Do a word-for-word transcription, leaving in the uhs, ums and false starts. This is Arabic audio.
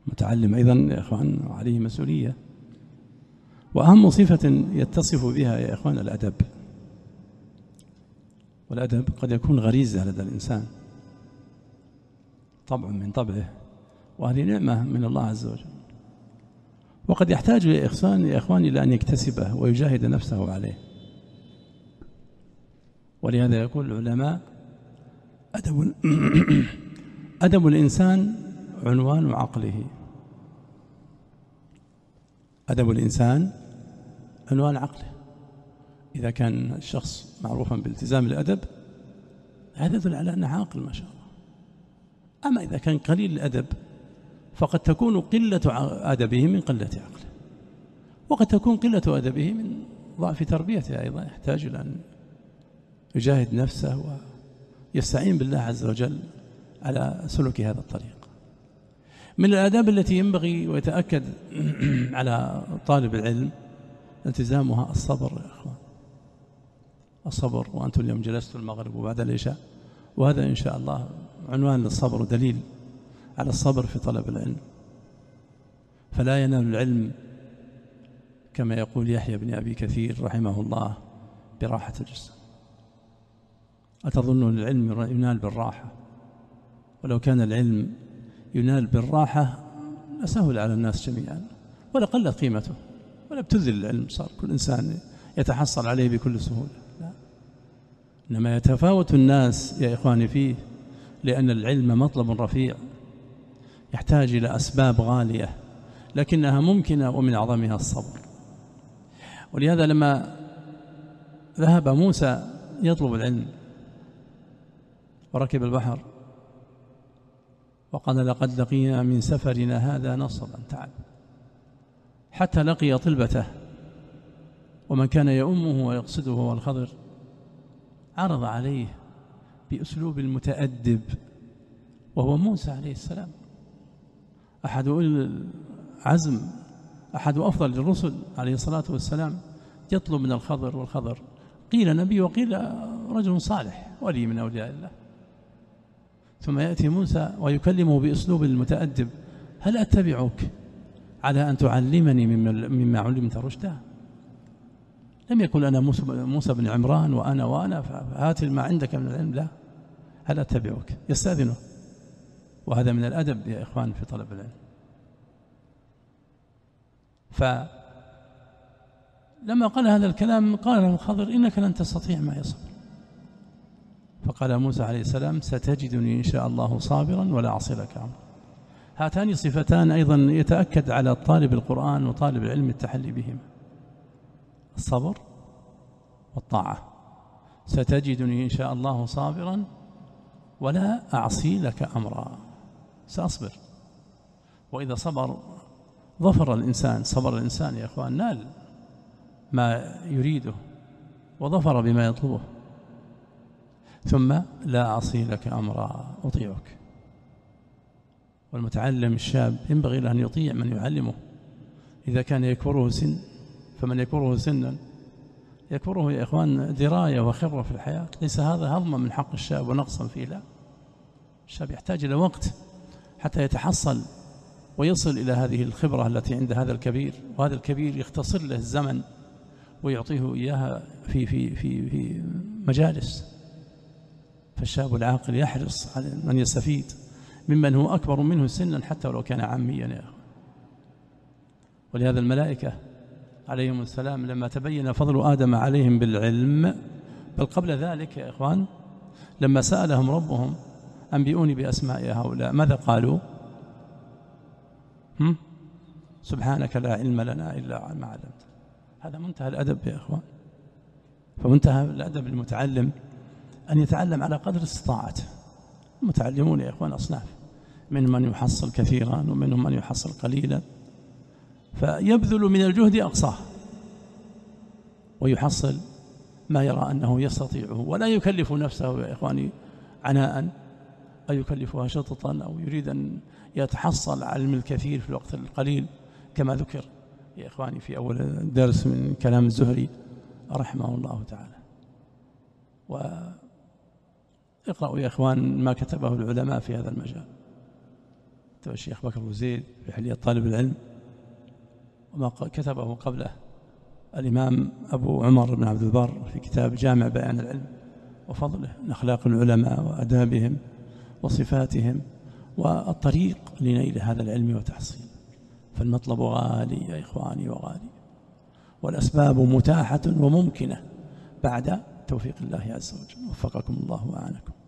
متعلم أيضا يا إخوان عليه مسؤولية. وأهم صفة يتصف بها يا إخوان الأدب، والأدب قد يكون غريزة لدى الإنسان، طبع من طبعه، وهذه نعمة من الله عز وجل، وقد يحتاج يا إخوان يا إخوان إلى أن يكتسبه ويجاهد نفسه عليه. ولهذا يقول العلماء أدب أدب الإنسان عنوان عقله. أدب الإنسان عنوان عقله. إذا كان الشخص معروفا بالتزام الأدب هذا يدل على أنه عاقل ما شاء الله. أما إذا كان قليل الأدب فقد تكون قلة أدبه من قلة عقله، وقد تكون قلة أدبه من ضعف تربيته أيضا، يحتاج إلى أن يجاهد نفسه ويستعين بالله عز وجل على سلوك هذا الطريق. من الآداب التي ينبغي ويتأكد على طالب العلم التزامها الصبر يا أخوان، الصبر. وأنتم اليوم جلستوا المغرب وبعد العشاء، وهذا إن شاء الله عنوان للصبر ودليل على الصبر في طلب العلم. فلا ينال العلم كما يقول يحيى بن أبي كثير رحمه الله براحة الجسم. أتظن أن العلم ينال بالراحة؟ ولو كان العلم ينال بالراحة لسهل على الناس جميعا ولا قلت قيمته ولا ابتذل العلم، صار كل إنسان يتحصل عليه بكل سهولة. لا، إنما يتفاوت الناس يا إخواني فيه، لأن العلم مطلب رفيع يحتاج إلى أسباب غالية لكنها ممكنة، ومن أعظمها الصبر. ولهذا لما ذهب موسى يطلب العلم وركب البحر وقال لقد لقينا من سفرنا هذا نصبا تعب، حتى لقي طلبته ومن كان يؤمه ويقصده هو الخضر، عرض عليه بأسلوب المتأدب وهو موسى عليه السلام، أحد أولي العزم، أحد أفضل الرسل عليه الصلاة والسلام، يطلب من الخضر، والخضر قيل نبي وقيل رجل صالح ولي من أولياء الله. ثم يأتي موسى ويكلمه بأسلوب المتأدب: هل أتبعك على أن تعلمني مما علمت رشدا؟ لم يقل أنا موسى بن عمران وأنا وأنا فهات ما عندك من العلم، لا، هل أتبعك، يستأذنه. وهذا من الأدب يا إخوان في طلب العلم. فلما قال هذا الكلام قال له الخضر: إنك لن تستطيع معي صبر. فقال موسى عليه السلام: ستجدني إن شاء الله صابرا ولا أعصي لك أمرا. هاتان صفتان أيضا يتأكد على طالب القرآن وطالب العلم التحلي بهما: الصبر والطاعة. ستجدني إن شاء الله صابرا ولا أعصي لك أمرا، سأصبر. وإذا صبر ظفر الإنسان، صبر الإنسان يا أخوان، نال ما يريده وظفر بما يطلبه. ثم لا أعصي لك أمرا، أطيعك. والمتعلم الشاب ينبغي له أن يطيع من يعلمه. إذا كان يكبره سن فمن يكبره سنا يكبره يا إخوان دراية وخبرة في الحياة. ليس هذا هضما من حق الشاب ونقصا فيه، لا، الشاب يحتاج إلى وقت حتى يتحصل ويصل إلى هذه الخبرة التي عند هذا الكبير، وهذا الكبير يختصر له الزمن ويعطيه إياها في, في, في, في مجالس. فالشاب العاقل يحرص على من يستفيد ممن هو أكبر منه سنا حتى ولو كان عاميا يا أخوان. ولهذا الملائكة عليهم السلام لما تبين فضل آدم عليهم بالعلم، بل قبل ذلك يا إخوان لما سألهم ربهم: أنبئوني بأسماء هؤلاء، ماذا قالوا؟ هم؟ سبحانك لا علم لنا إلا ما علمت. هذا منتهى الأدب يا إخوان. فمنتهى الأدب المتعلم أن يتعلم على قدر استطاعته. المتعلمون يا إخوان أصناف، من من يحصل كثيرا ومنهم من يحصل قليلا، فيبذل من الجهد أقصاه ويحصل ما يرى أنه يستطيعه، ولا يكلف نفسه يا إخواني عناء أو يكلفها شططا أو يريد أن يتحصل على العلم الكثير في الوقت القليل، كما ذكر يا إخواني في أول درس من كلام الزهري رحمه الله تعالى. واقرأوا يا إخوان ما كتبه العلماء في هذا المجال. كتب الشيخ بكر وزيد في حلية طالب العلم، وما كتبه قبله الإمام أبو عمر بن عبد البر في كتاب جامع بيان العلم وفضله، من أخلاق العلماء وأدابهم وصفاتهم والطريق لنيل هذا العلم وتحصيله. فالمطلب غالي يا إخواني وغالي، والأسباب متاحة وممكنة بعد توفيق الله عز وجل. وفقكم الله وأعانكم.